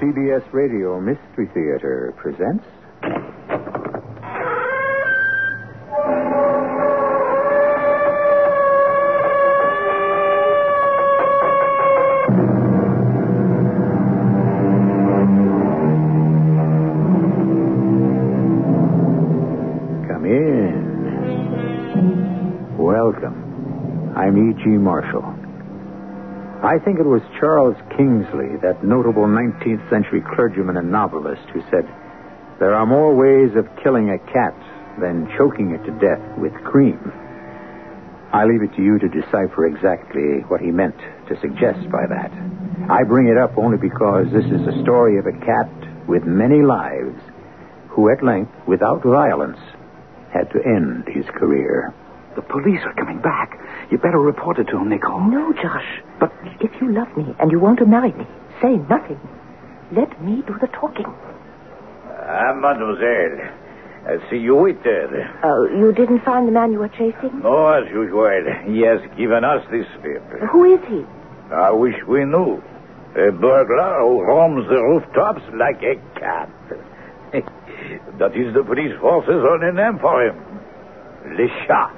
CBS Radio Mystery Theater presents... Come in. Welcome. I'm E.G. Marshall. I think it was Charles Kingsley, that notable 19th century clergyman and novelist, who said, "There are more ways of killing a cat than choking it to death with cream." I leave it to you to decipher exactly what he meant to suggest by that. I bring it up only because this is a story of a cat with many lives who at length, without violence, had to end his career. The police are coming back. You better report it to them, Nicole. No, Josh. But if you love me and you want to marry me, say nothing. Let me do the talking. Mademoiselle, I see you waited. You didn't find the man you were chasing? No, as usual. He has given us this slip. Who is he? I wish we knew. A burglar who roams the rooftops like a cat. That is the police force's only name for him. Le Chat.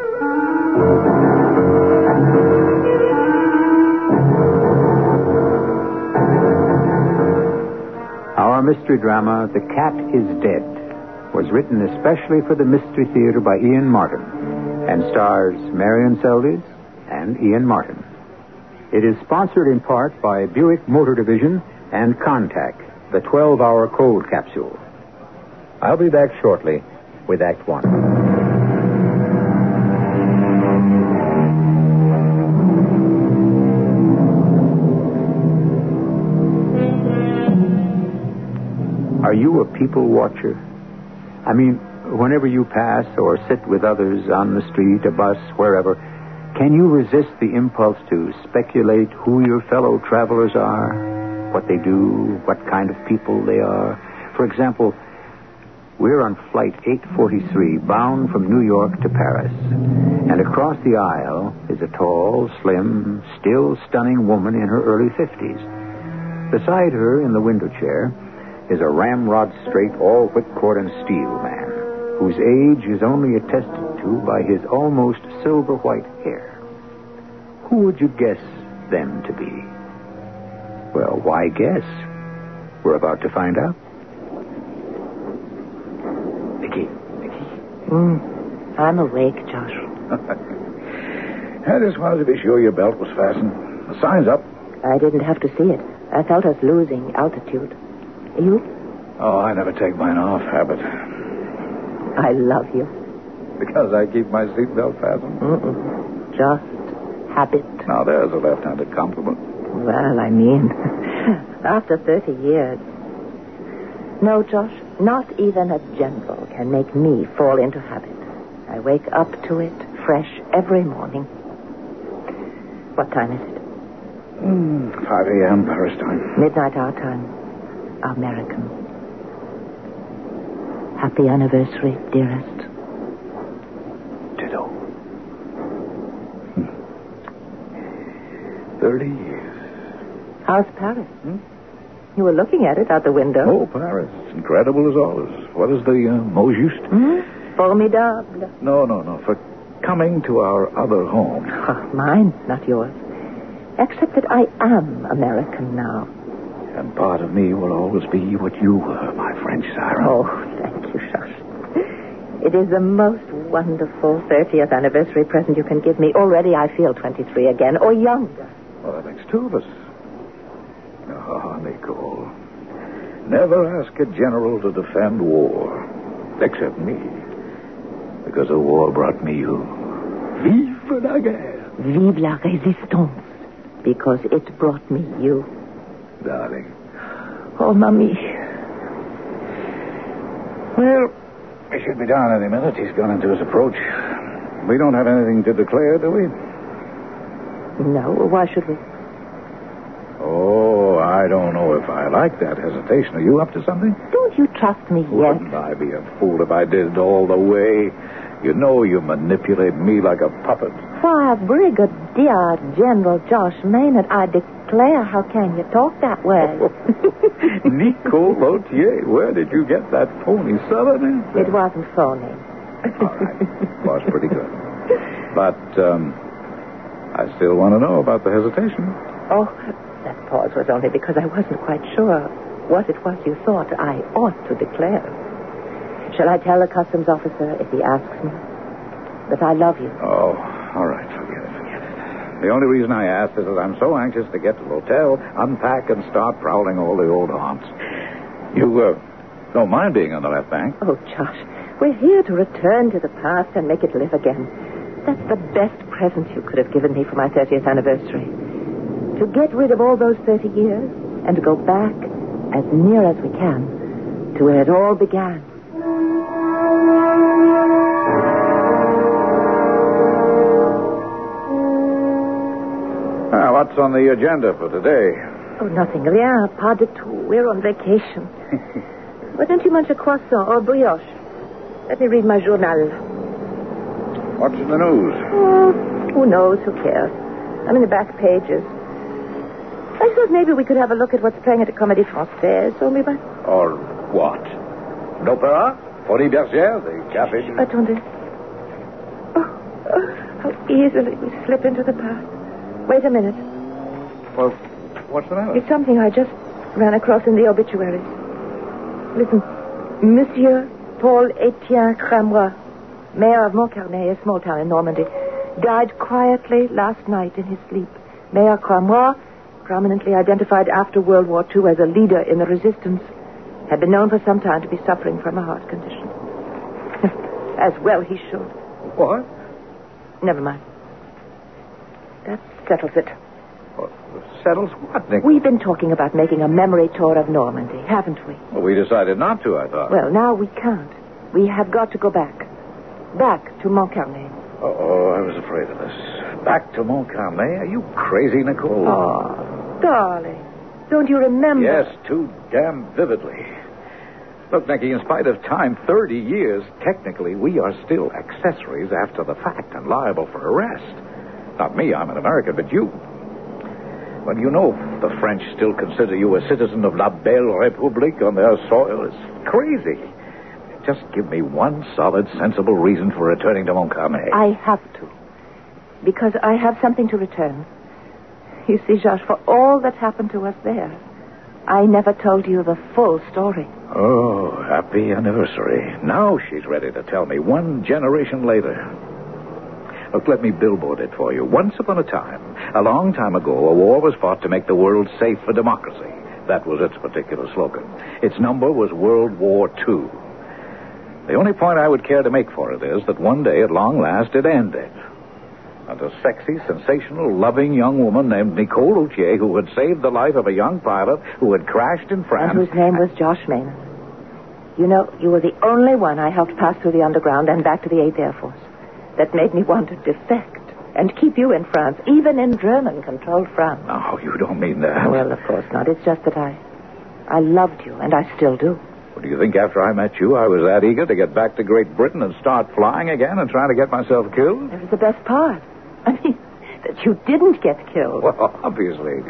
Our mystery drama, The Cat is Dead, was written especially for the Mystery Theater by Ian Martin and stars Marion Seldes and Ian Martin. It is sponsored in part by Buick Motor Division and Contact, the 12-hour cold capsule. I'll be back shortly with Act One. Are you a people watcher? I mean, whenever you pass or sit with others on the street, a bus, wherever, can you resist the impulse to speculate who your fellow travelers are, what they do, what kind of people they are? For example, we're on flight 843, bound from New York to Paris. And across the aisle is a tall, slim, still stunning woman in her early 50s. Beside her, in the window chair, is a ramrod-straight, all whipcord and steel man, whose age is only attested to by his almost silver-white hair. Who would you guess them to be? Well, why guess? We're about to find out. Nicky. I'm awake, Josh. I just wanted to be sure your belt was fastened. The sign's up. I didn't have to see it. I felt us losing altitude. You? Oh, I never take mine off, habit. I love you. Because I keep my seatbelt fastened? Just habit. Now, there's a left-handed compliment. Well, I mean, after 30 years. No, Josh, not even a general can make me fall into habit. I wake up to it fresh every morning. What time is it? 5 a.m. Paris time. Midnight our time. American. Happy anniversary, dearest. Ditto. 30 years. How's Paris? You were looking at it out the window. Oh, Paris. Incredible as always. What is the mot juste? Formidable. No. For coming to our other home. Mine, not yours. Except that I am American now. And part of me will always be what you were, my French siren. Oh, thank you, Josh. It is the most wonderful 30th anniversary present you can give me. Already I feel 23 again, or younger. Well, that makes two of us. Oh, Nicole. Never ask a general to defend war. Except me. Because the war brought me you. Vive la guerre. Vive la résistance. Because it brought me you. Darling. Oh, Mommy. Well, he should be down any minute. He's gone into his approach. We don't have anything to declare, do we? No, why should we? Oh, I don't know if I like that hesitation. Are you up to something? Don't you trust me yet? Wouldn't I be a fool if I did it all the way? You know you manipulate me like a puppet. Why, Brigadier General Josh Maynard, I declare, how can you talk that way? Nicole Lautier. Where did you get that phony Southern accent? It wasn't phony. All right. Was pretty good. But, I still want to know about the hesitation. Oh, that pause was only because I wasn't quite sure what it was you thought I ought to declare. Shall I tell the customs officer if he asks me that I love you? Oh, all right. Forget it. The only reason I asked is that I'm so anxious to get to the hotel, unpack, and start prowling all the old haunts. You, don't mind being on the left bank? Oh, Josh, we're here to return to the past and make it live again. That's the best present you could have given me for my 30th anniversary. To get rid of all those 30 years and to go back as near as we can to where it all began. What's on the agenda for today? Oh, nothing. Rien, pas du tout. We're on vacation. Why don't you munch a croissant or brioche? Let me read my journal. What's in the news? Oh, who knows? Who cares? I'm in the back pages. I thought maybe we could have a look at what's playing at the Comédie Française, only by... Or what? L'opéra? Folie Bergère? The café? Attendez. Oh, how easily we slip into the past. Wait a minute. Well, what's the matter? It's something I just ran across in the obituaries. Listen. Monsieur Paul Etienne Cramois, mayor of Montcarnet, a small town in Normandy, died quietly last night in his sleep. Mayor Cramois, prominently identified after World War II as a leader in the resistance, had been known for some time to be suffering from a heart condition. As well he should. What? Never mind. That settles it. Well, settles what, Nick? We've been talking about making a memory tour of Normandy, haven't we? Well, we decided not to, I thought. Well, now we can't. We have got to go back. Back to Montcarnet. Oh, I was afraid of this. Back to Montcarnet? Are you crazy, Nicole? Oh, darling. Don't you remember? Yes, too damn vividly. Look, Nicky, in spite of time, 30 years, technically, we are still accessories after the fact and liable for arrest. Not me, I'm an American, but you. Well, you know the French still consider you a citizen of La Belle République on their soil. It's crazy. Just give me one solid, sensible reason for returning to Montcarnet. I have to. Because I have something to return. You see, Josh, for all that happened to us there, I never told you the full story. Oh, happy anniversary. Now she's ready to tell me 1 generation later. Look, let me billboard it for you. Once upon a time, a long time ago, a war was fought to make the world safe for democracy. That was its particular slogan. Its number was World War II. The only point I would care to make for it is that one day, at long last, it ended. And a sexy, sensational, loving young woman named Nicole Lautier, who had saved the life of a young pilot who had crashed in France... And whose name was Josh Maynard. You know, you were the only one I helped pass through the underground and back to the 8th Air Force. That made me want to defect and keep you in France, even in German-controlled France. No, you don't mean that. Well, of course not. It's just that I loved you, and I still do. Well, do you think after I met you, I was that eager to get back to Great Britain and start flying again and trying to get myself killed? That was the best part. I mean, that you didn't get killed. Well, obviously.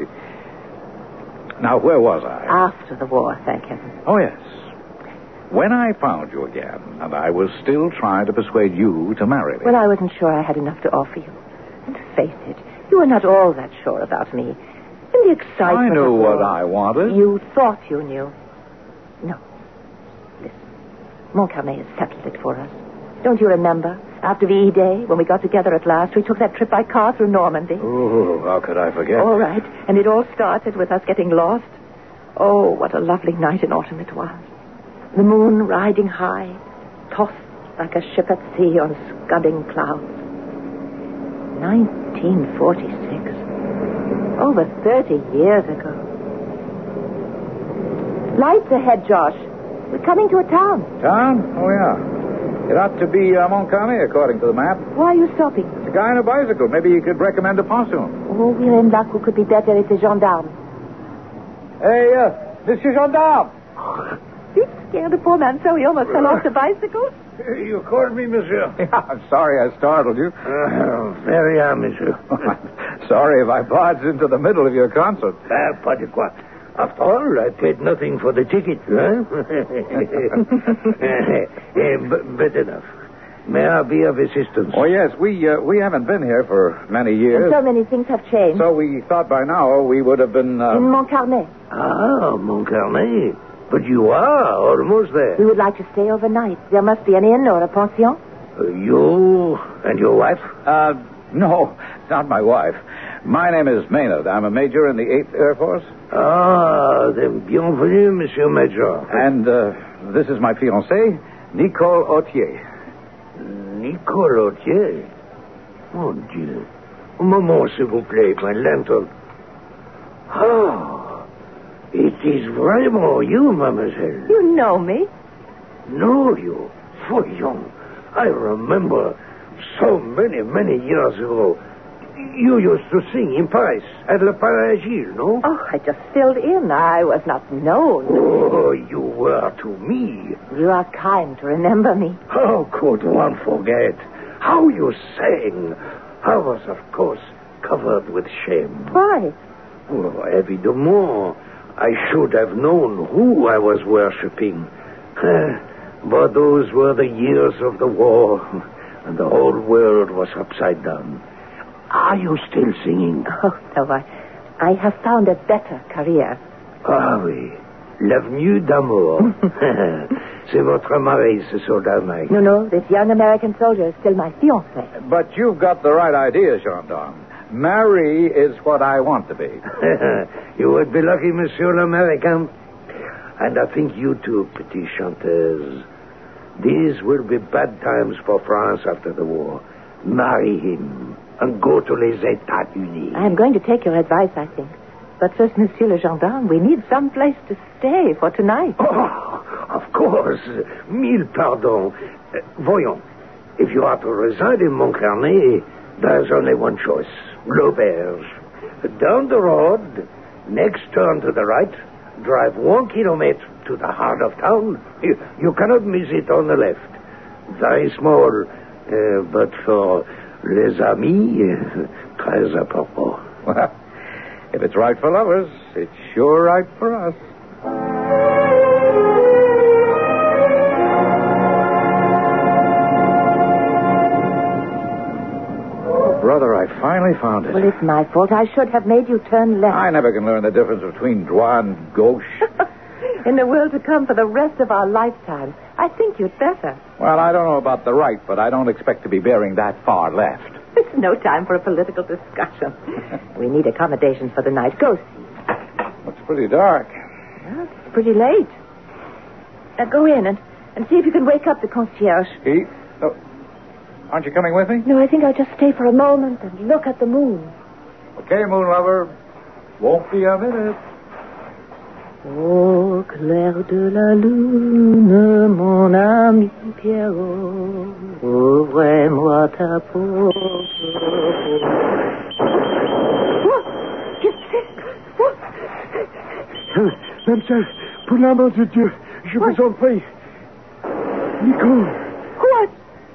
Now, where was I? After the war, thank heaven. Oh, yes. When I found you again, and I was still trying to persuade you to marry me. Well, I wasn't sure I had enough to offer you. And face it, you were not all that sure about me. In the excitement I knew of what I wanted. You thought you knew. No. Listen, Montcarnet has settled it for us. Don't you remember? After VE Day, when we got together at last, we took that trip by car through Normandy. Oh, how could I forget? All right. And it all started with us getting lost. Oh, what a lovely night in autumn it was. The moon riding high, tossed like a ship at sea on scudding clouds. 1946. Over 30 years ago. Lights ahead, Josh. We're coming to a town. Town? Oh, yeah. It ought to be Montcarnet, according to the map. Why are you stopping? It's a guy on a bicycle. Maybe he could recommend a possum. Oh, we're in luck. Who could be better? It's a gendarme. Hey, Monsieur Gendarme. You scared the poor man so he almost fell off the bicycle. You called me, monsieur. Yeah, I'm sorry I startled you. Very well, monsieur. Sorry if I barged into the middle of your concert. Pas de quoi. After all, I paid nothing for the ticket, huh? But enough. May I be of assistance? Oh, yes, we haven't been here for many years. And so many things have changed. So we thought by now we would have been... In Montcarnet. Ah, Montcarnet. But you are almost there. We would like to stay overnight. There must be an inn or a pension. You and your wife? No, not my wife. My name is Maynard. I'm a major in the 8th Air Force. Ah, then bienvenue, Monsieur Major. And this is my fiancée, Nicole Autier. Nicole Autier? Mon Dieu. Un moment, s'il vous plaît, my lantern. Ah, it is vraiment you, mademoiselle. You know me. Know you? Voyons. I remember so many years ago. You used to sing in Paris at Le Palais-Gilles, no? Oh, I just filled in. I was not known. Oh, you were to me. You are kind to remember me. How could one forget? How you sang. I was, of course, covered with shame. Why? Oh, évidemment. I should have known who I was worshipping. But those were the years of the war, and the whole world was upside down. Are you still singing? Oh, no, I have found a better career. Ah oui, l'avenue d'amour. C'est votre mari, ce soldat, Mike. No, this young American soldier is still my fiancé. But you've got the right idea, gendarme. Marie is what I want to be. You would be lucky, Monsieur l'Américain. And I think you too, petit chanteuse. These will be bad times for France after the war. Marry him and go to les États-Unis. I am going to take your advice, I think. But first, Monsieur le Gendarme, we need some place to stay for tonight. Oh, of course. Mille pardons. Voyons. If you are to reside in Montcarnet, there's only one choice. L'Auberge. Down the road, next turn to the right, drive 1 kilometer to the heart of town. You cannot miss it on the left. Very small, but for les amis, très important. Well, if it's right for lovers, it's sure right for us. Oh, brother, I finally found it. Well, it's my fault. I should have made you turn left. I never can learn the difference between droit and gauche. In the world to come for the rest of our lifetime, I think you'd better. Well, I don't know about the right, but I don't expect to be bearing that far left. It's no time for a political discussion. We need accommodations for the night. Go see. It's pretty dark. Well, it's pretty late. Now go in and see if you can wake up the concierge. Pete? Oh, aren't you coming with me? No, I think I'll just stay for a moment and look at the moon. Okay, moon lover. Won't be a minute. Au clair de la lune, mon ami Pierrot, ouvre-moi ta porte. Mademoiselle, pour l'amour de Dieu, je vous en prie. Nicole. What?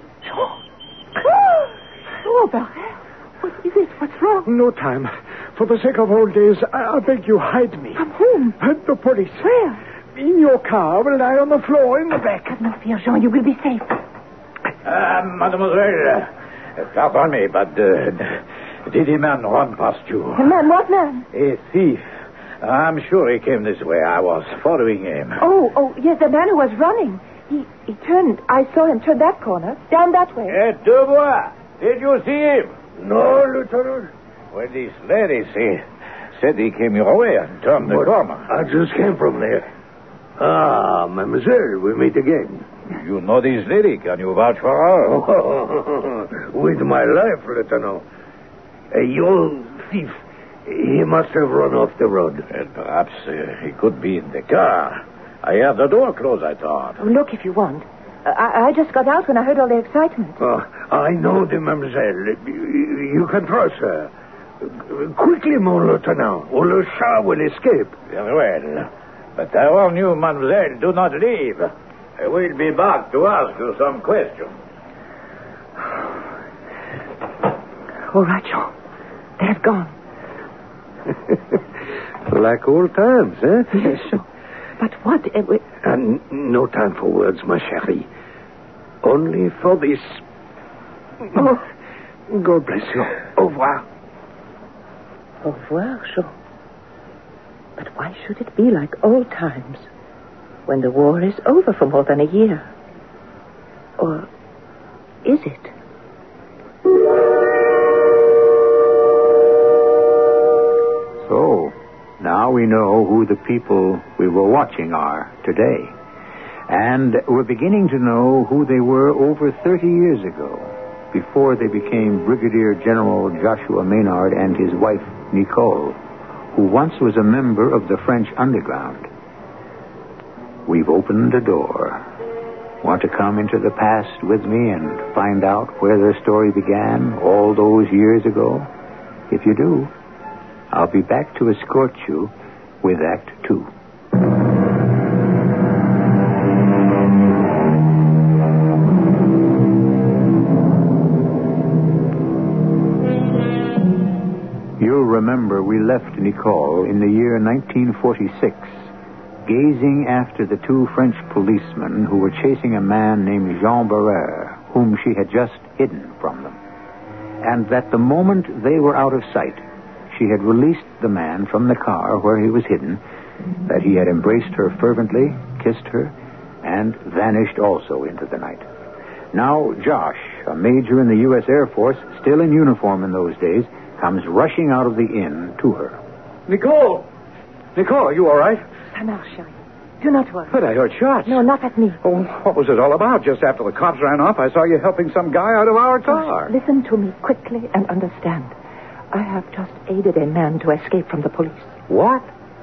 Oh, Barret. What is it? What's wrong? No time. For the sake of old days, I beg you, hide me. From whom? The police. Where? In your car. I will lie on the floor in the back. Have no fear, Jean. You will be safe. Mademoiselle, pardon me, but did a man run past you? A man? What man? A thief. I'm sure he came this way. I was following him. Oh, yes, the man who was running. He turned. I saw him turn that corner. Down that way. Dubois, did you see him? No, Lieutenant. Well, this lady said he came your way and turned the corner. I just came from there. Ah, mademoiselle, we meet again. You know this lady. Can you vouch for her? With my life, Lieutenant. A young thief. He must have run off the road. And perhaps he could be in the car. I heard the door close, I thought. Oh, look if you want. I just got out when I heard all the excitement. Oh, I know the mademoiselle. You can trust her. Quickly, mon lieutenant, or le chat will escape. Very well. But I warn you, mademoiselle, do not leave. I will be back to ask you some questions. All right, Jean. They've gone. Like old times, eh? Yes, sure. But what? No time for words, ma chérie. Only for this. Oh, God bless you. Au revoir. Au revoir, sure. But why should it be like old times when the war is over for more than a year? Or is it? So, now we know who the people we were watching are today. And we're beginning to know who they were over 30 years ago, before they became Brigadier General Joshua Maynard and his wife, Nicole, who once was a member of the French underground. We've opened a door. Want to come into the past with me and find out where their story began all those years ago? If you do, I'll be back to escort you with Act 2. You'll remember we left Nicole in the year 1946, gazing after the two French policemen who were chasing a man named Jean Barrère, whom she had just hidden from them. And that the moment they were out of sight, she had released the man from the car where he was hidden, that he had embraced her fervently, kissed her, and vanished also into the night. Now Josh, a major in the U.S. Air Force, still in uniform in those days, comes rushing out of the inn to her. Nicole! Nicole, are you all right? Ça marche, chérie. Do not worry. But I heard shots. No, not at me. Oh, what was it all about? Just after the cops ran off, I saw you helping some guy out of our car. Listen to me quickly and understand. I have just aided a man to escape from the police. What?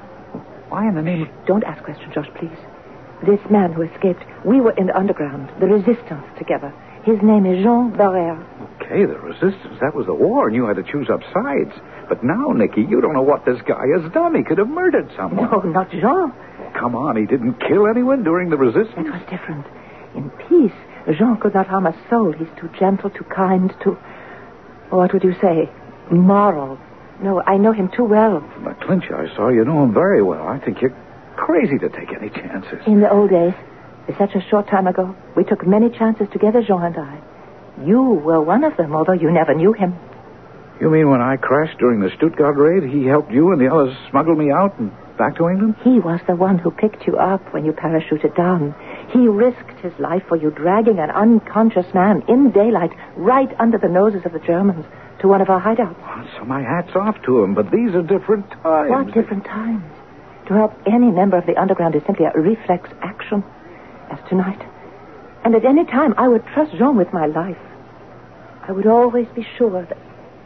Why in the name of... Don't ask questions, Josh, please. This man who escaped, we were in the underground, the resistance together. His name is Jean Barrère. Okay, the resistance. That was the war, and you had to choose up sides. But now, Nicky, you don't know what this guy has done. He could have murdered someone. No, not Jean. Come on, he didn't kill anyone during the resistance. It was different. In peace, Jean could not harm a soul. He's too gentle, too kind, too... What would you say? Moral. No, I know him too well. From the clinch I saw, you know him very well. I think you're crazy to take any chances. In the old days, such a short time ago, we took many chances together, Jean and I. You were one of them, although you never knew him. You mean when I crashed during the Stuttgart raid, he helped you and the others smuggle me out and back to England? He was the one who picked you up when you parachuted down. He risked his life for you, dragging an unconscious man in daylight right under the noses of the Germans to one of our hideouts. Well, so my hat's off to him, but these are different times. What different times? To help any member of the underground is simply a reflex action, as tonight. And at any time, I would trust Jean with my life. I would always be sure that...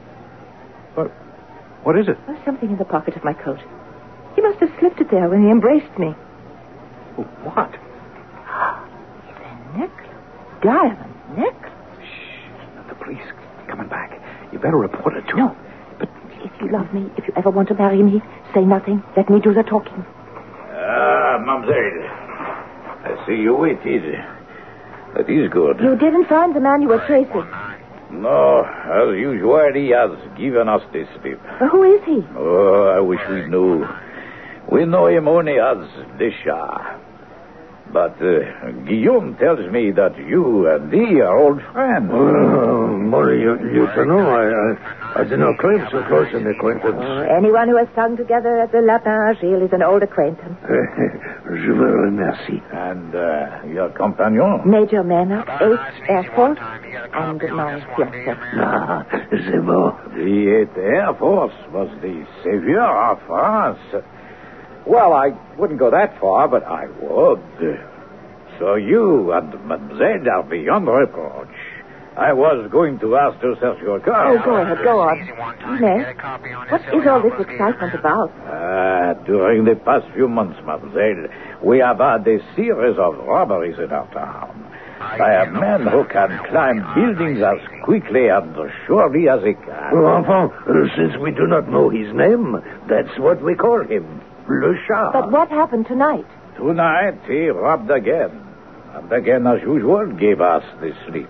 What is it? There's something in the pocket of my coat. He must have slipped it there when he embraced me. What? It's a necklace. Diamond necklace. Shh. The police coming back. You better report it to No. But if you love me, if you ever want to marry me, say nothing. Let me do the talking. Mademoiselle. I see you waited. That is good. You didn't find the man you were chasing. No, as usual, he has given us the slip. But who is he? Oh, I wish we knew. We know him only as the Shah. But Guillaume tells me that you and he are old friends. Molly, you don't know. I do not claim so close an acquaintance. Anyone who has sung together at the Lapin Agile is an old acquaintance. Je vous remercie. And your companion? Major Maynard, 8th Air Force, and my fiancé. Ah, c'est bon. The 8th Air Force was the savior of France. Well, I wouldn't go that far, but I would. So you and Mademoiselle are beyond reproach. I was going to ask to search your car. Oh, go ahead, go on. Yes? What is all this excitement about? During the past few months, Mademoiselle, we have had a series of robberies in our town. I have men who can climb buildings as quickly and surely as they can. Enfin, since we do not know his name, that's what we call him. Le Shah. But what happened tonight? Tonight, he robbed again. And again, as usual, gave us the slip.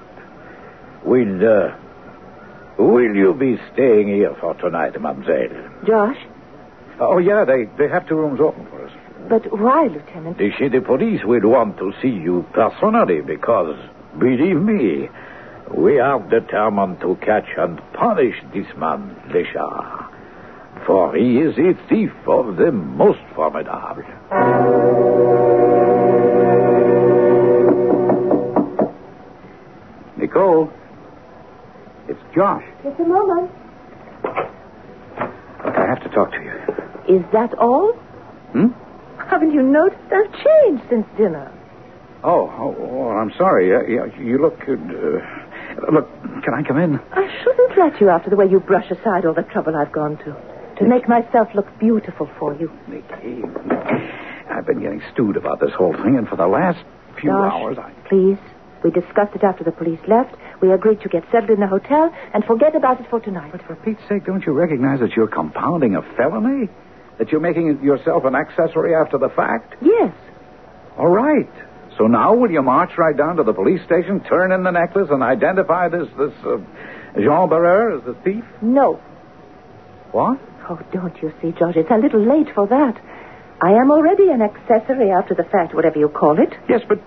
Will you be staying here for tonight, mademoiselle? Josh, Oh, yeah, they have 2 rooms open for us. But why, Lieutenant? The chief de police will want to see you personally because, believe me, we are determined to catch and punish this man, Deschamps. For he is a thief of the most formidable. Nicole, it's Josh. Just a moment. Look, I have to talk to you. Is that all? Haven't you noticed I've changed since dinner? Oh, I'm sorry. You look... look, can I come in? I shouldn't let you after the way you brush aside all the trouble I've gone to make myself look beautiful for you. Nicky, I've been getting stewed about this whole thing, and for the last few hours, Please, we discussed it after the police left. We agreed to get settled in the hotel and forget about it for tonight. But for Pete's sake, don't you recognize that you're compounding a felony? That you're making yourself an accessory after the fact? Yes. All right. So now will you march right down to the police station, turn in the necklace, and identify this Jean Barreur as the thief? No. What? Oh, don't you see, George? It's a little late for that. I am already an accessory after the fact, whatever you call it. Yes, but...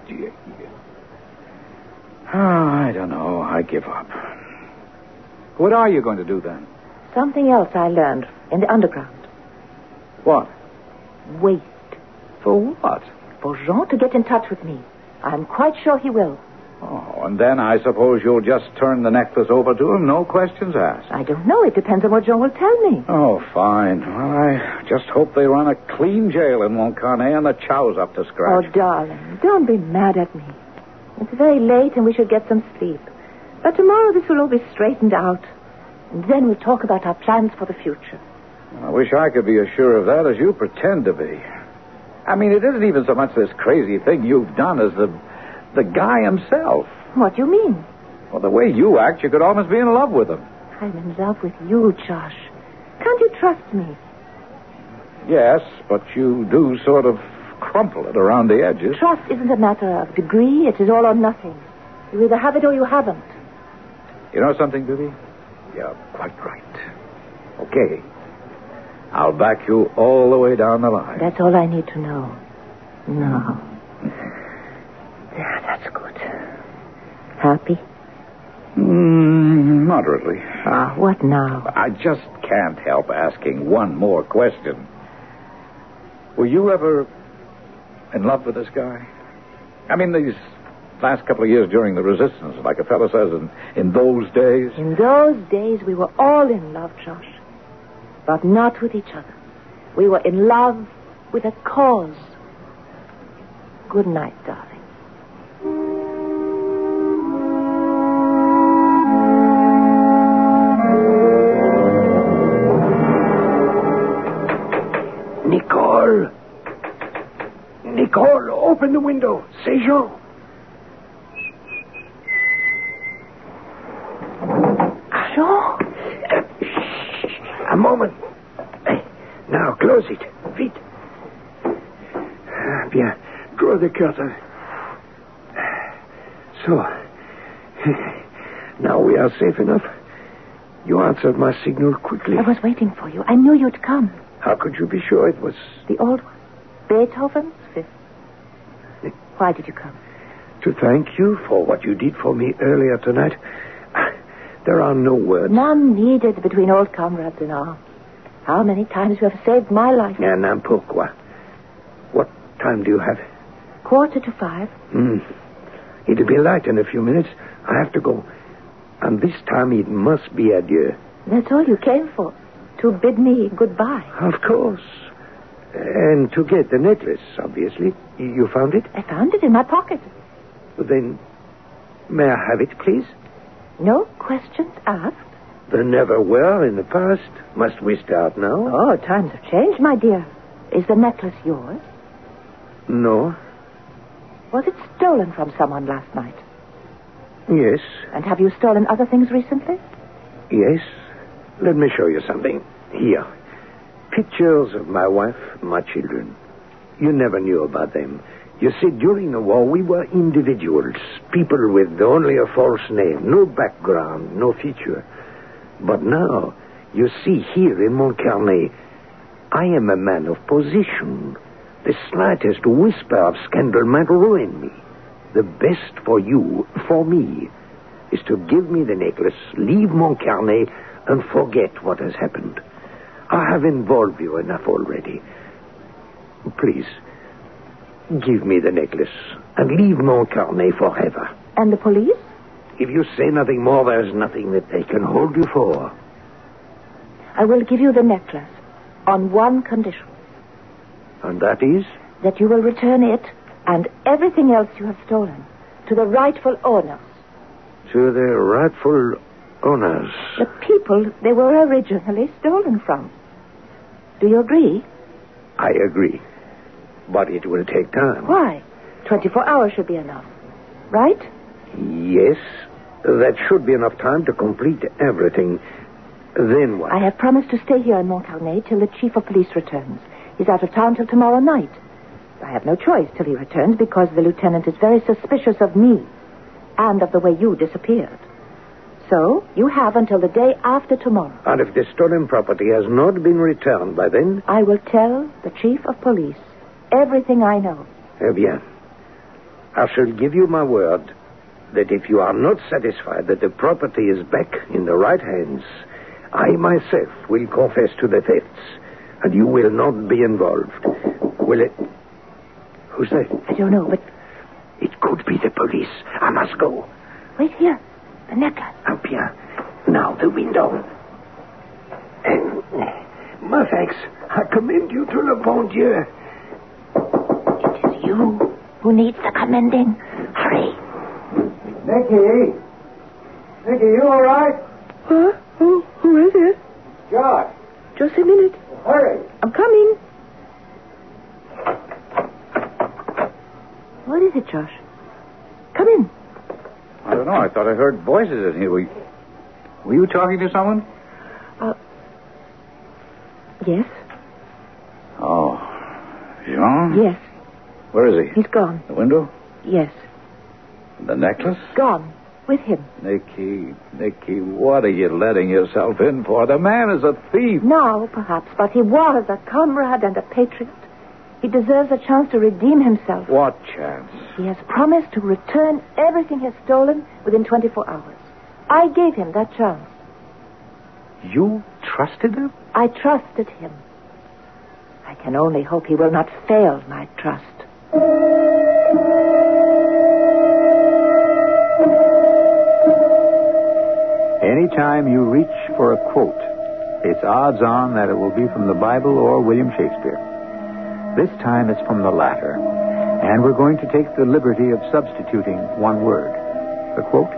I don't know. I give up. What are you going to do then? Something else I learned in the underground. What? Wait. For what? For Jean to get in touch with me. I'm quite sure he will. Oh, and then I suppose you'll just turn the necklace over to him, no questions asked. I don't know. It depends on what Jean will tell me. Oh, fine. Well, I just hope they run a clean jail in Montcarnet and the chow's up to scratch. Oh, darling, don't be mad at me. It's very late and we should get some sleep. But tomorrow this will all be straightened out. And then we'll talk about our plans for the future. I wish I could be as sure of that as you pretend to be. I mean, it isn't even so much this crazy thing you've done as the guy himself. What do you mean? Well, the way you act, you could almost be in love with him. I'm in love with you, Josh. Can't you trust me? Yes, but you do sort of crumple it around the edges. Trust isn't a matter of degree. It is all or nothing. You either have it or you haven't. You know something, Bibi? You're quite right. Okay. I'll back you all the way down the line. That's all I need to know. No. Yeah, that's good. Happy? Moderately. Ah, what now? I just can't help asking one more question. Were you ever in love with this guy? I mean, these last couple of years during the resistance, like a fellow says, in those days. In those days, we were all in love, Josh. But not with each other. We were in love with a cause. Good night, darling. Nicole! Nicole, open the window. C'est Jean. Jean? A moment. Now, close it. Vite. Bien. Draw the curtain. So. Now we are safe enough. You answered my signal quickly. I was waiting for you. I knew you'd come. How could you be sure it was... The old one. Beethoven's Fifth. Why did you come? To thank you for what you did for me earlier tonight. There are no words. None needed between old comrades and all. How many times you have saved my life? And pourquoi? What time do you have? 4:45. It'll be light in a few minutes. I have to go. And this time it must be adieu. That's all you came for. To bid me goodbye. Of course. And to get the necklace, obviously. You found it? I found it in my pocket. Then, may I have it, please? No questions asked. There never were in the past. Must we start now? Oh, times have changed, my dear. Is the necklace yours? No. Was it stolen from someone last night? Yes. And have you stolen other things recently? Yes. Let me show you something. Here. Pictures of my wife, my children. You never knew about them. You see, during the war, we were individuals. People with only a false name. No background, no feature. But now, you see here in Montcarnet, I am a man of position. The slightest whisper of scandal might ruin me. The best for you, for me, is to give me the necklace, leave Montcarnet, and forget what has happened. I have involved you enough already. Please, give me the necklace and leave Montcarnet forever. And the police? If you say nothing more, there's nothing that they can hold you for. I will give you the necklace on one condition. And that is? That you will return it and everything else you have stolen to the rightful owners. To the rightful owners? The people they were originally stolen from. Do you agree? I agree. But it will take time. Why? 24 hours should be enough. Right? Yes. That should be enough time to complete everything. Then what? I have promised to stay here in Montcarnet till the chief of police returns. He's out of town till tomorrow night. I have no choice till he returns because the lieutenant is very suspicious of me and of the way you disappeared. So, you have until the day after tomorrow. And if the stolen property has not been returned by then? I will tell the chief of police everything I know. Eh bien. I shall give you my word that if you are not satisfied that the property is back in the right hands, I myself will confess to the thefts, and you will not be involved. Will it? Who's that? I don't know, but... It could be the police. I must go. Wait here. The necklace. Oh, bien. Now the window. My thanks. I commend you to le bon Dieu. It is you who needs the commending. Hurry. Nicky, you all right? Huh? Who is it? Josh, Just a minute. hurry. I'm coming. What is it, Josh? Come in. I don't know. I thought I heard voices in here. Were you talking to someone? Yes? Oh. Jean? Yes. Where is he? He's gone. The window? Yes. The necklace? Gone. With him. Nicky, what are you letting yourself in for? The man is a thief. Now, perhaps, but he was a comrade and a patriot. He deserves a chance to redeem himself. What chance? He has promised to return everything he's stolen within 24 hours. I gave him that chance. You trusted him? I trusted him. I can only hope he will not fail my trust. Anytime you reach for a quote, it's odds on that it will be from the Bible or William Shakespeare. This time it's from the latter, and we're going to take the liberty of substituting one word. The quote: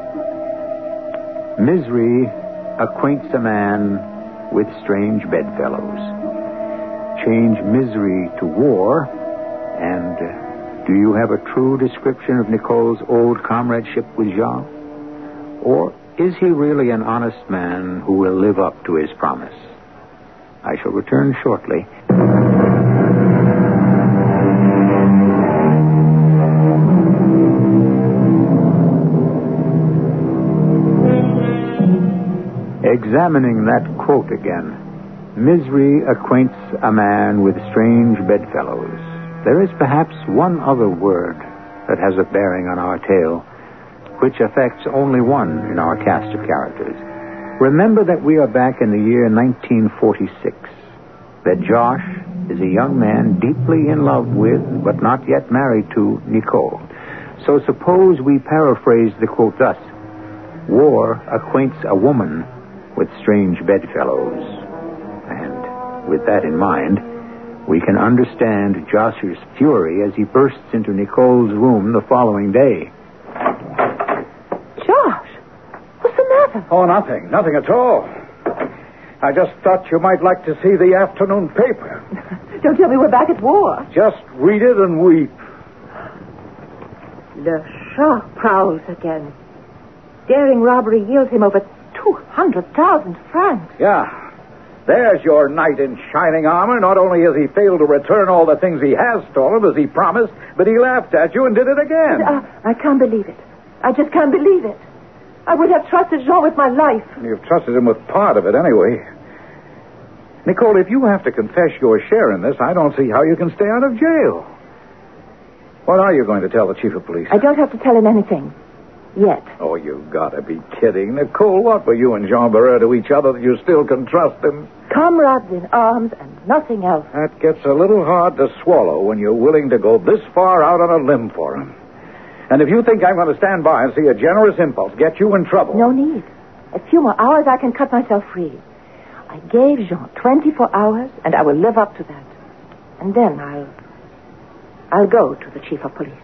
Misery acquaints a man with strange bedfellows. Change misery to war, and do you have a true description of Nicole's old comradeship with Jean? Or is he really an honest man who will live up to his promise? I shall return shortly. Examining that quote again. Misery acquaints a man with strange bedfellows. There is perhaps one other word that has a bearing on our tale, which affects only one in our cast of characters. Remember that we are back in the year 1946. That Josh is a young man deeply in love with, but not yet married to, Nicole. So suppose we paraphrase the quote thus: War acquaints a woman with strange bedfellows. And with that in mind, we can understand Josh's fury as he bursts into Nicole's room the following day. Josh, what's the matter? Oh, nothing at all. I just thought you might like to see the afternoon paper. Don't tell me we're back at war. Just read it and weep. Le Chat prowls again. Daring robbery yields him over 200,000 francs. Yeah. There's your knight in shining armor. Not only has he failed to return all the things he has stolen as he promised, but he laughed at you and did it again. I can't believe it. I just can't believe it. I would have trusted Jean with my life. You've trusted him with part of it anyway. Nicole, if you have to confess your share in this, I don't see how you can stay out of jail. What are you going to tell the chief of police? I don't have to tell him anything. Yet. Oh, you've got to be kidding. Nicole, what were you and Jean Barrère to each other that you still can trust him? Comrades in arms and nothing else. That gets a little hard to swallow when you're willing to go this far out on a limb for him. And if you think I'm going to stand by and see a generous impulse get you in trouble... No need. A few more hours, I can cut myself free. I gave Jean 24 hours, and I will live up to that. And then I'll go to the chief of police.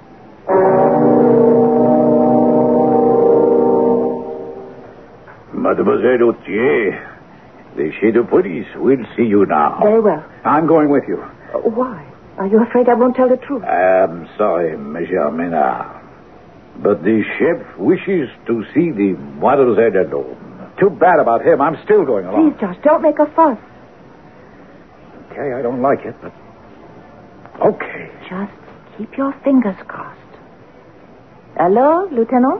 Mademoiselle Autier, the chief of police will see you now. Very well. I'm going with you. Why? Are you afraid I won't tell the truth? I'm sorry, Monsieur Ménard. But the chef wishes to see the Mademoiselle alone. Too bad about him. I'm still going along. Please, Josh, don't make a fuss. Okay, I don't like it, but... Okay. Just keep your fingers crossed. Hello, Lieutenant?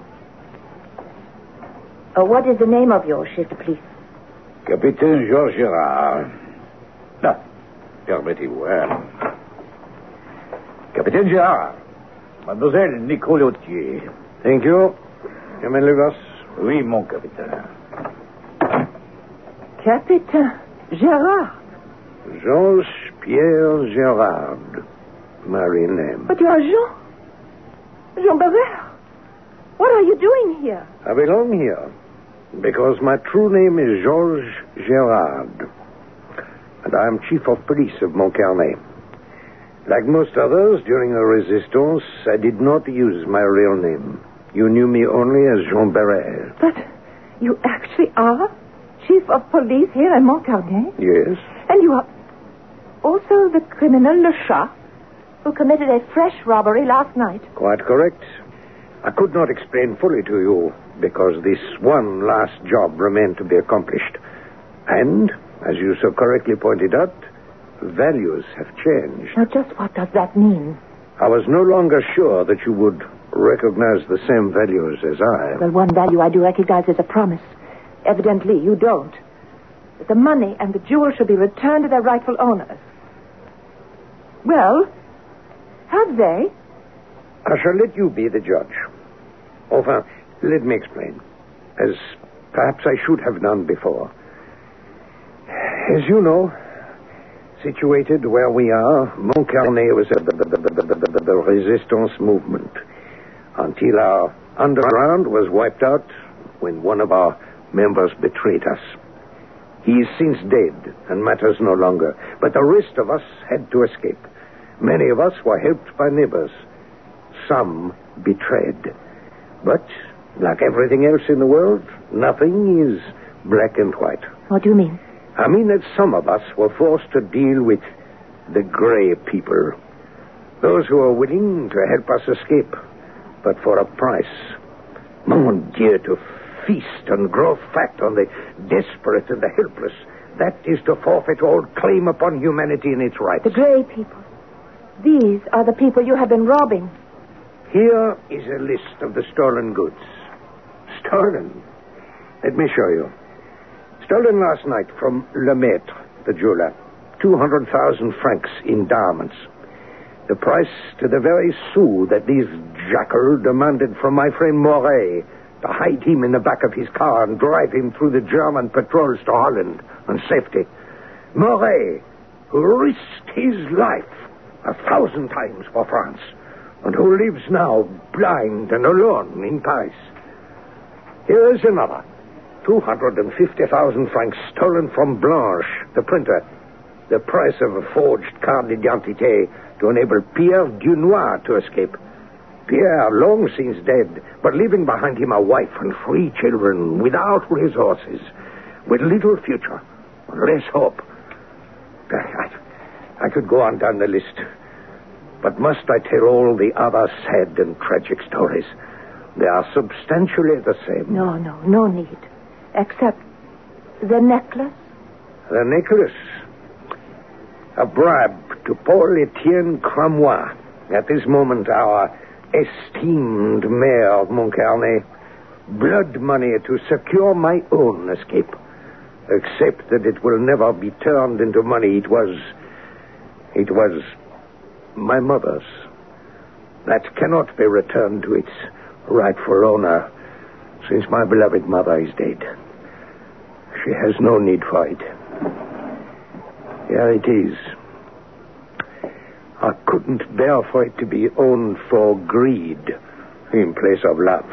What is the name of your chef de police? Capitaine Georges Gérard. No, permettez-moi. Capitaine Gérard. Mademoiselle Nicole Autier. Thank you. You may leave us. Oui, mon capitaine. Capitaine Gérard. Georges Pierre Gérard. Married name. But you are Jean Barrère. What are you doing here? I belong here because my true name is Georges Gérard. And I am chief of police of Montcarnet. Like most others, during the resistance, I did not use my real name. You knew me only as Jean Barrère. But you actually are chief of police here in Montcarnet? Yes. And you are also the criminal Le Chat, who committed a fresh robbery last night. Quite correct. I could not explain fully to you because this one last job remained to be accomplished. And, as you so correctly pointed out, values have changed. Now, just what does that mean? I was no longer sure that you would recognize the same values as I. Well, one value I do recognize is a promise. Evidently, you don't. That the money and the jewels should be returned to their rightful owners. Well, have they? I shall let you be the judge. Enfin, let me explain. As perhaps I should have done before. As you know, situated where we are, Montcarnet was at the resistance movement until our underground was wiped out when one of our members betrayed us. He is since dead and matters no longer, but the rest of us had to escape. Many of us were helped by neighbors. Some betrayed. But, like everything else in the world, nothing is black and white. What do you mean? I mean that some of us were forced to deal with the gray people. Those who are willing to help us escape, but for a price. Mon Dieu, to feast and grow fat on the desperate and the helpless, that is to forfeit all claim upon humanity and its rights. The gray people. These are the people you have been robbing. Here is a list of the stolen goods. Stolen? Let me show you. Stolen last night from Lemaitre, the jeweler. 200,000 francs in diamonds. The price to the very sou that this jackal demanded from my friend Moret to hide him in the back of his car and drive him through the German patrols to Holland on safety. Moret, who risked his life 1,000 times for France, and who lives now blind and alone in Paris. Here is another. 250,000 francs stolen from Blanche, the printer. The price of a forged carte d'identité to enable Pierre Dunois to escape. Pierre, long since dead, but leaving behind him a wife and 3 children without resources, with little future, less hope. I could go on down the list. But must I tell all the other sad and tragic stories? They are substantially the same. No need. Except the necklace. The necklace? A bribe to Paul Etienne Cramois. At this moment, our esteemed mayor of Montcarnet. Blood money to secure my own escape. except that it will never be turned into money. It was my mother's. That cannot be returned to its rightful owner, since my beloved mother is dead. She has no need for it. Here it is. I couldn't bear for it to be owned for greed in place of love.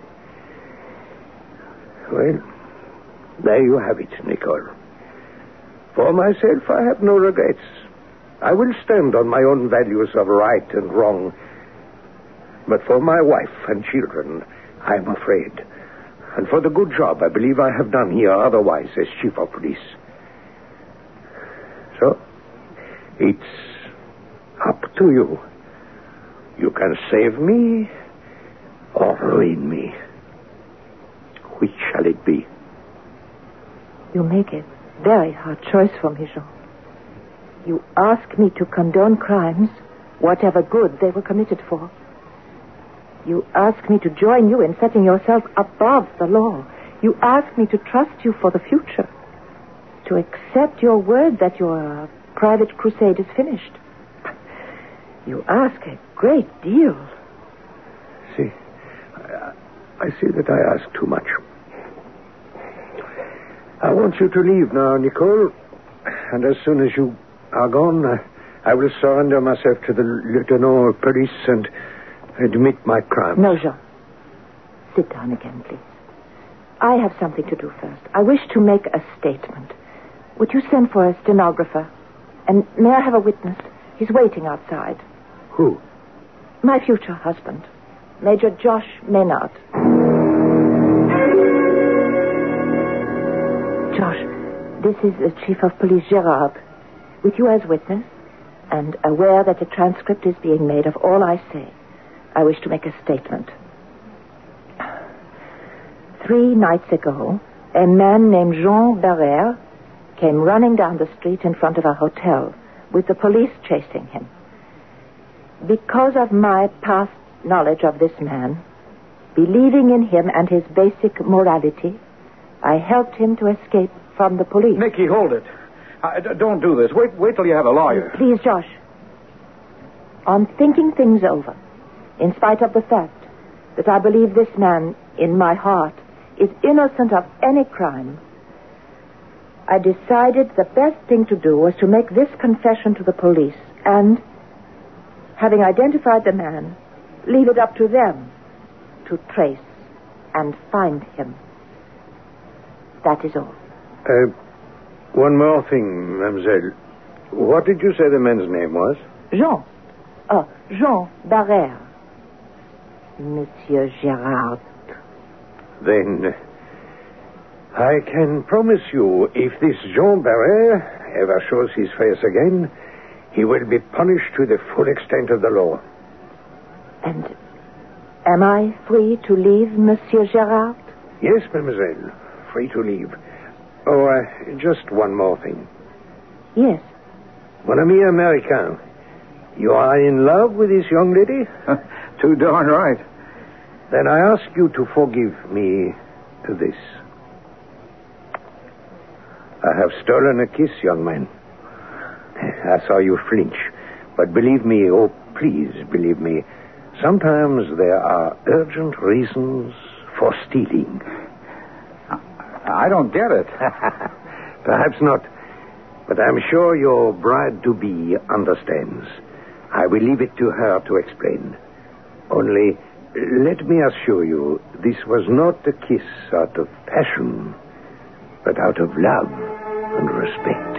Well, there you have it, Nicole. For myself, I have no regrets. I will stand on my own values of right and wrong. But for my wife and children, I am afraid. And for the good job I believe I have done here otherwise as chief of police. So, it's up to you. You can save me or ruin me. Which shall it be? You make a very hard choice for me, Jean. You ask me to condone crimes, whatever good they were committed for. You ask me to join you in setting yourself above the law. You ask me to trust you for the future. To accept your word that your private crusade is finished. You ask a great deal. See, I see that I ask too much. I want you to leave now, Nicole. And as soon as you are gone, I will surrender myself to the lieutenant of police and admit my crime. No, Jean. Sit down again, please. I have something to do first. I wish to make a statement. Would you send for a stenographer? And may I have a witness? He's waiting outside. Who? My future husband, Major Josh Maynard. Josh, this is the Chief of Police Gerard, with you as witness, and aware that a transcript is being made of all I say. I wish to make a statement. 3 nights ago, a man named Jean Barrère came running down the street in front of our hotel, with the police chasing him. Because of my past knowledge of this man, believing in him and his basic morality, I helped him to escape from the police. Nicky, hold it. Don't do this. Wait till you have a lawyer. Please, Josh. On thinking things over, in spite of the fact that I believe this man, in my heart, is innocent of any crime, I decided the best thing to do was to make this confession to the police and, having identified the man, leave it up to them to trace and find him. That is all. One more thing, mademoiselle. What did you say the man's name was? Jean. Jean Barrère. Monsieur Gerard. Then, I can promise you, if this Jean Barrère ever shows his face again, he will be punished to the full extent of the law. And am I free to leave, Monsieur Gerard? Yes, mademoiselle. Free to leave. Oh, just one more thing. Yes. Mon ami Americain, you are in love with this young lady? Too darn right. Then I ask you to forgive me this. I have stolen a kiss, young man. I saw you flinch. But believe me, oh, please believe me, sometimes there are urgent reasons for stealing. I don't get it. Perhaps not. But I'm sure your bride-to-be understands. I will leave it to her to explain. Only, let me assure you, this was not a kiss out of passion, but out of love and respect.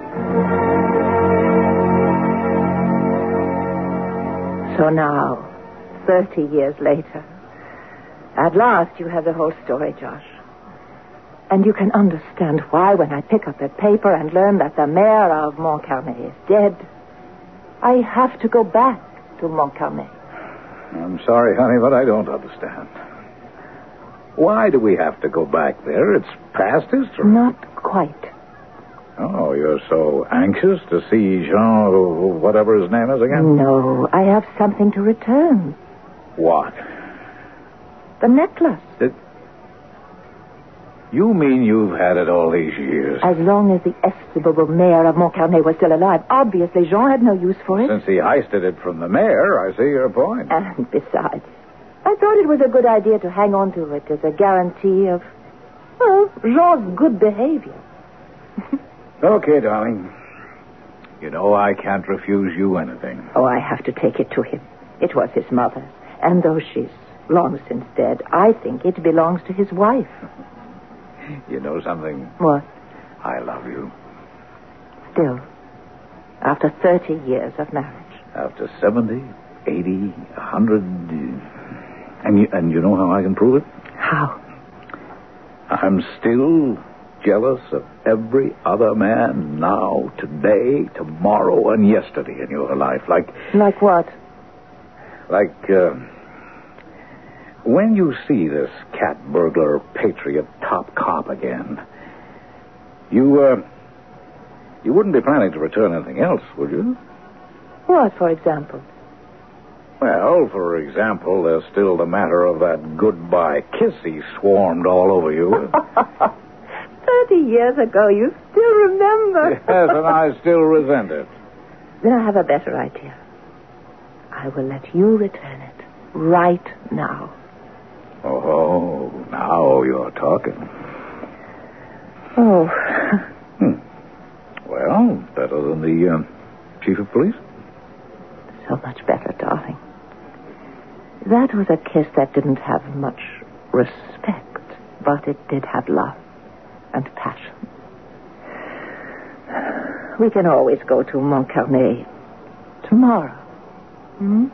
So now, 30 years later, at last you have the whole story, Josh. And you can understand why when I pick up that paper and learn that the mayor of Montcarnet is dead, I have to go back to Montcarnet. I'm sorry, honey, but I don't understand. Why do we have to go back there? It's past history. Not quite. Oh, you're so anxious to see Jean, whatever his name is again? No, I have something to return. What? The necklace. You mean you've had it all these years? As long as the estimable mayor of Montcarnet was still alive. Obviously, Jean had no use for it. Since he heisted it from the mayor, I see your point. And besides, I thought it was a good idea to hang on to it as a guarantee of, well, Jean's good behavior. Okay, darling. You know I can't refuse you anything. Oh, I have to take it to him. It was his mother's. And though she's long since dead, I think it belongs to his wife. You know something? What? I love you. Still, after 30 years of marriage. After 70, 80, 100... And you know how I can prove it? How? I'm still jealous of every other man now, today, tomorrow, and yesterday in your life. Like what? Like, when you see this cat burglar patriot top cop again, you wouldn't be planning to return anything else, would you? What, for example? Well, for example, there's still the matter of that goodbye kiss he swarmed all over you. 30 years ago, you still remember. Yes, and I still resent it. Then I have a better idea. I will let you return it right now. Oh, now you're talking. Oh. Well, better than the chief of police? So much better, darling. That was a kiss that didn't have much respect, but it did have love and passion. We can always go to Montcarnet tomorrow. Hmm?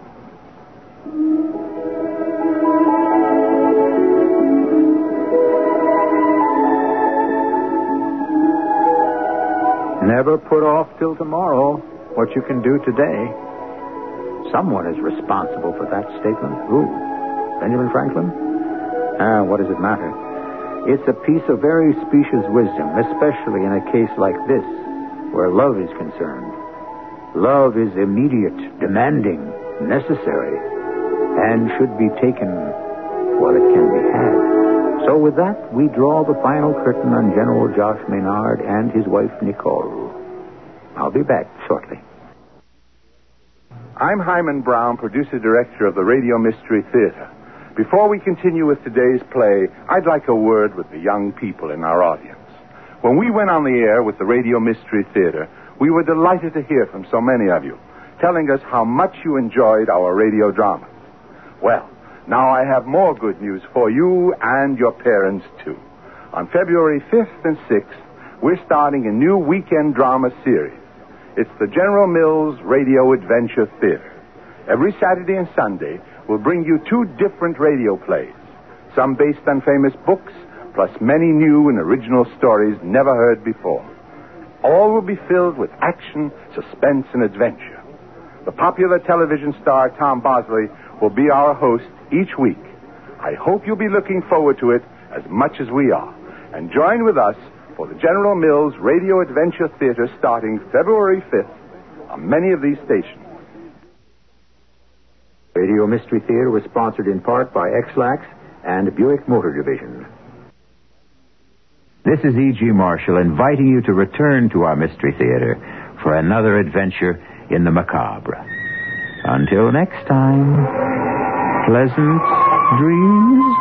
Never put off till tomorrow what you can do today. Someone is responsible for that statement. Who? Benjamin Franklin? What does it matter? It's a piece of very specious wisdom, especially in a case like this, where love is concerned. Love is immediate, demanding, necessary, and should be taken while it can be had. So with that, we draw the final curtain on General Josh Maynard and his wife, Nicole. I'll be back shortly. I'm Hyman Brown, producer-director of the Radio Mystery Theater. Before we continue with today's play, I'd like a word with the young people in our audience. When we went on the air with the Radio Mystery Theater, we were delighted to hear from so many of you, telling us how much you enjoyed our radio dramas. Well, now I have more good news for you and your parents, too. On February 5th and 6th, we're starting a new weekend drama series. It's the General Mills Radio Adventure Theater. Every Saturday and Sunday, we'll bring you 2 different radio plays, some based on famous books, plus many new and original stories never heard before. All will be filled with action, suspense, and adventure. The popular television star Tom Bosley will be our host each week. I hope you'll be looking forward to it as much as we are. And join with us for the General Mills Radio Adventure Theater starting February 5th on many of these stations. Radio Mystery Theater was sponsored in part by X-Lax and Buick Motor Division. This is E.G. Marshall inviting you to return to our Mystery Theater for another adventure in the macabre. Until next time, pleasant dreams.